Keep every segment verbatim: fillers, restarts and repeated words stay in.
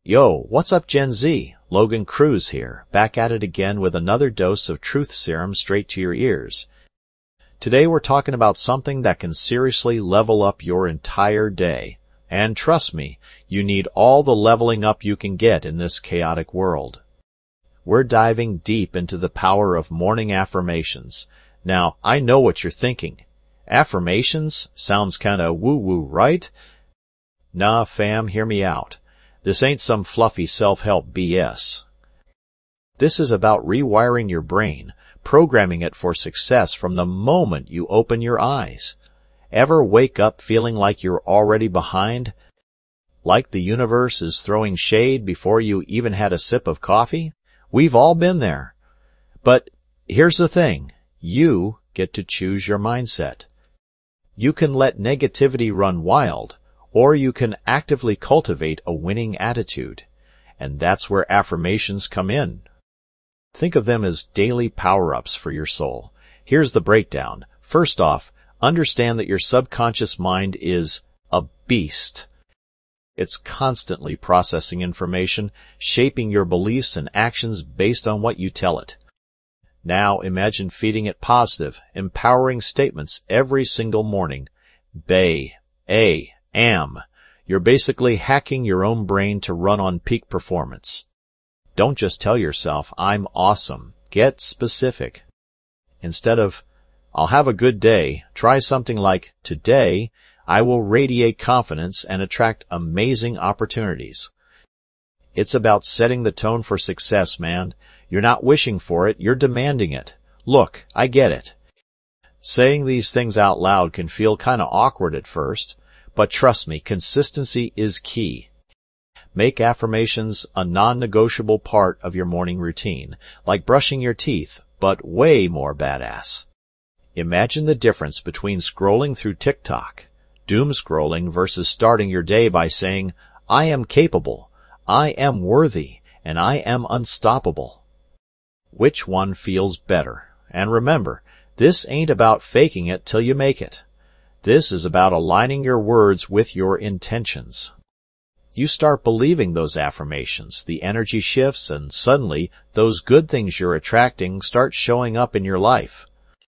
Yo, what's up Gen Z? Logan Cruz here, back at it again with another dose of truth serum straight to your ears. Today we're talking about something that can seriously level up your entire day. And trust me, you need all the leveling up you can get in this chaotic world. We're diving deep into the power of morning affirmations. Now, I know what you're thinking. Affirmations? Sounds kinda woo-woo, right? Nah, fam, hear me out. This ain't some fluffy self-help B S. This is about rewiring your brain, programming it for success from the moment you open your eyes. Ever wake up feeling like you're already behind? Like the universe is throwing shade before you even had a sip of coffee? We've all been there. But here's the thing. You get to choose your mindset. You can let negativity run wild, or you can actively cultivate a winning attitude. And that's where affirmations come in. Think of them as daily power-ups for your soul. Here's the breakdown. First off, understand that your subconscious mind is a beast. It's constantly processing information, shaping your beliefs and actions based on what you tell it. Now imagine feeding it positive, empowering statements every single morning. Bay, A, am. You're basically hacking your own brain to run on peak performance. Don't just tell yourself, I'm awesome. Get specific. Instead of, I'll have a good day, try something like, today, I will radiate confidence and attract amazing opportunities. It's about setting the tone for success, man. You're not wishing for it, you're demanding it. Look, I get it. Saying these things out loud can feel kinda awkward at first, but trust me, consistency is key. Make affirmations a non-negotiable part of your morning routine, like brushing your teeth, but way more badass. Imagine the difference between scrolling through TikTok, doom scrolling, versus starting your day by saying, I am capable, I am worthy, and I am unstoppable. Which one feels better? And remember, this ain't about faking it till you make it. This is about aligning your words with your intentions. You start believing those affirmations, the energy shifts, and suddenly those good things you're attracting start showing up in your life.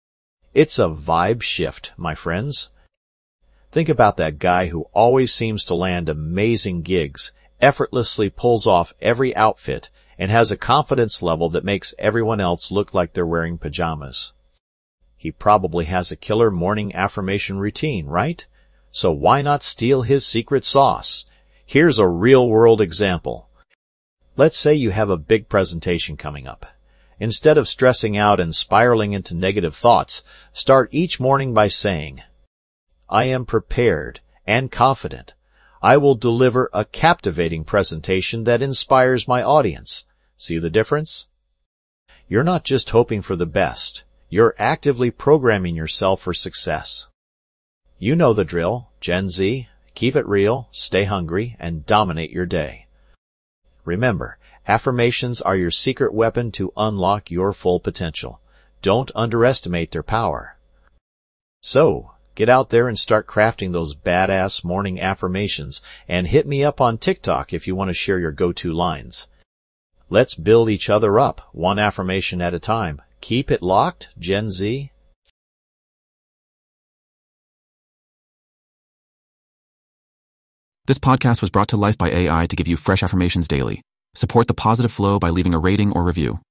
It's a vibe shift, my friends. Think about that guy who always seems to land amazing gigs, effortlessly pulls off every outfit, and has a confidence level that makes everyone else look like they're wearing pajamas. He probably has a killer morning affirmation routine, right? So why not steal his secret sauce? Here's a real-world example. Let's say you have a big presentation coming up. Instead of stressing out and spiraling into negative thoughts, start each morning by saying, I am prepared and confident. I will deliver a captivating presentation that inspires my audience. See the difference? You're not just hoping for the best. You're actively programming yourself for success. You know the drill, Gen Z. Keep it real, stay hungry, and dominate your day. Remember, affirmations are your secret weapon to unlock your full potential. Don't underestimate their power. So, get out there and start crafting those badass morning affirmations, and hit me up on TikTok if you want to share your go-to lines. Let's build each other up, one affirmation at a time. Keep it locked, Gen Z. This podcast was brought to life by A I to give you fresh affirmations daily. Support the positive flow by leaving a rating or review.